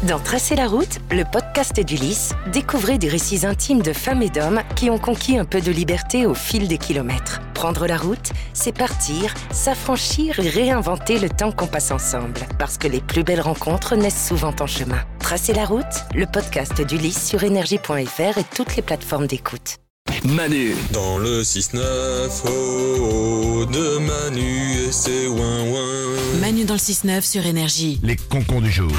Dans Tracer la route, le podcast d'Ulysse, découvrez des récits intimes de femmes et d'hommes qui ont conquis un peu de liberté au fil des kilomètres. Prendre la route, c'est partir, s'affranchir et réinventer le temps qu'on passe ensemble. Parce que les plus belles rencontres naissent souvent en chemin. Tracer la route, le podcast d'Ulysse sur énergie.fr et toutes les plateformes d'écoute. Manu. Dans le 6-9, oh, oh, de Manu et ses ouin-ouin. Manu dans le 6-9 sur Énergie. Les concons du jour.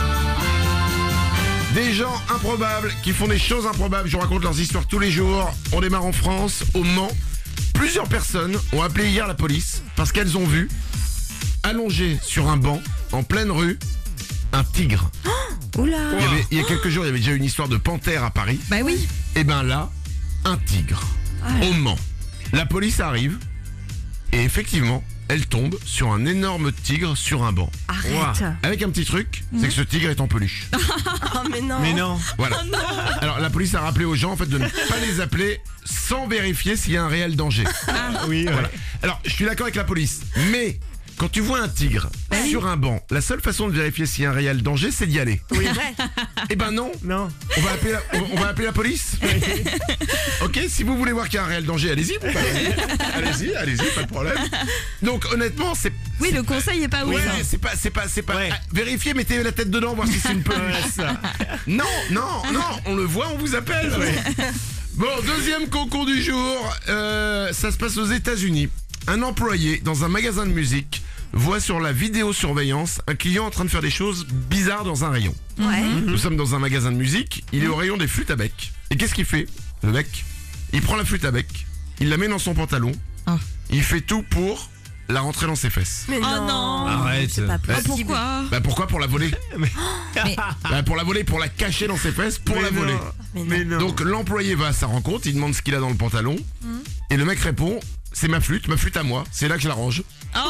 Des gens improbables qui font des choses improbables. Je vous raconte leurs histoires tous les jours. On démarre en France, au Mans. Plusieurs personnes ont appelé hier la police parce qu'elles ont vu, allongé sur un banc, en pleine rue, un tigre. Oh, oula. Il y a quelques jours, il y avait déjà une histoire de panthère à Paris. Bah oui. Et ben là, un tigre. Au Mans. La police arrive et effectivement, elle tombe sur un énorme tigre sur un banc. Arrête. Avec un petit truc, c'est que ce tigre est en peluche. Oh mais non. Mais non. Voilà. Oh non. Alors la police a rappelé aux gens en fait de ne pas les appeler sans vérifier s'il y a un réel danger. Oui, Voilà. Alors je suis d'accord avec la police, mais quand tu vois un tigre sur un banc, la seule façon de vérifier s'il y a un réel danger, c'est d'y aller. Oui. Eh ben non. Non. On va appeler la police. Ok, si vous voulez voir qu'il y a un réel danger, allez-y. Allez-y, pas de problème. Donc honnêtement, c'est. Oui, le conseil est pas ouf. Ouais, hein. c'est pas. Ouais. Vérifiez, mettez la tête dedans, voir si c'est une peluche. Non, on le voit, on vous appelle. Bon, deuxième concours du jour. Ça se passe aux États-Unis. Un employé dans un magasin de musique voit sur la vidéosurveillance un client en train de faire des choses bizarres dans un rayon. Ouais. Nous sommes dans un magasin de musique, il est au rayon des flûtes à bec. Et qu'est-ce qu'il fait, le mec? Il prend la flûte à bec, il la met dans son pantalon, il fait tout pour la rentrer dans ses fesses. Mais non. Oh non. Arrête. C'est pas possible. Pourquoi? Bah pourquoi? Pour la voler. Bah pour la voler, pour la cacher dans ses fesses, pour la voler. Mais non. Donc l'employé va à sa rencontre, il demande ce qu'il a dans le pantalon, et le mec répond, c'est ma flûte à moi, c'est là que je la range.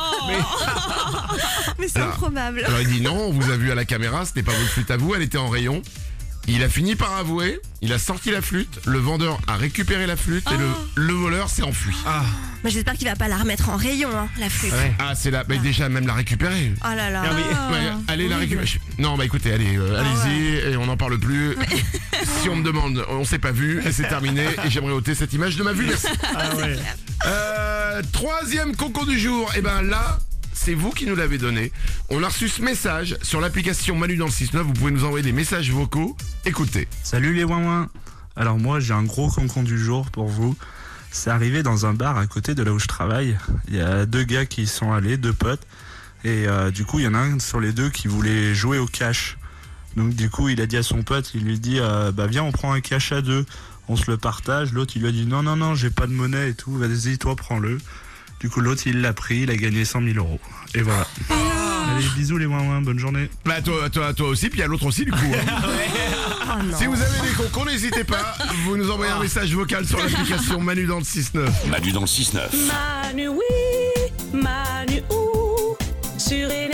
Mais c'est Alors- improbable. Alors il dit non, on vous a vu à la caméra, ce n'est pas votre flûte à vous, elle était en rayon. Il a fini par avouer, il a sorti la flûte, le vendeur a récupéré la flûte et le voleur s'est enfui. Mais j'espère qu'il va pas la remettre en rayon, hein, la flûte. Ouais. Ah c'est là, bah, déjà même la récupérer. Oh là là. Ah oui. Ouais, allez la récupérer. Non bah écoutez, allez, allez-y et on n'en parle plus. Si on me demande, on s'est pas vu et c'est terminé et j'aimerais ôter cette image de ma vue. Merci. Ah ouais. Troisième concours du jour, et ben là, c'est vous qui nous l'avez donné. On a reçu ce message sur l'application Manu dans le 6-9. Vous pouvez nous envoyer des messages vocaux. Écoutez. Salut les ouin-ouin. Alors moi j'ai un gros concon du jour pour vous. C'est arrivé dans un bar à côté de là où je travaille. Il y a deux gars qui y sont allés, deux potes. Et du coup il y en a un sur les deux qui voulait jouer au cash. Donc du coup il a dit à son pote, il lui dit bah viens on prend un cash à deux. On se le partage. L'autre il lui a dit non j'ai pas de monnaie et tout. Vas-y toi prends-le. Du coup l'autre il l'a pris, il a gagné 100 000 €. Et voilà. Allez bisous les ouin-ouin, bonne journée. Bah toi aussi, puis il y a l'autre aussi du coup. Hein. Oh non. Si vous avez des concours, n'hésitez pas. Vous nous envoyez un message vocal sur l'application Manu dans le 6-9. Manu dans le 6-9. Manu oui, Manu ou, sur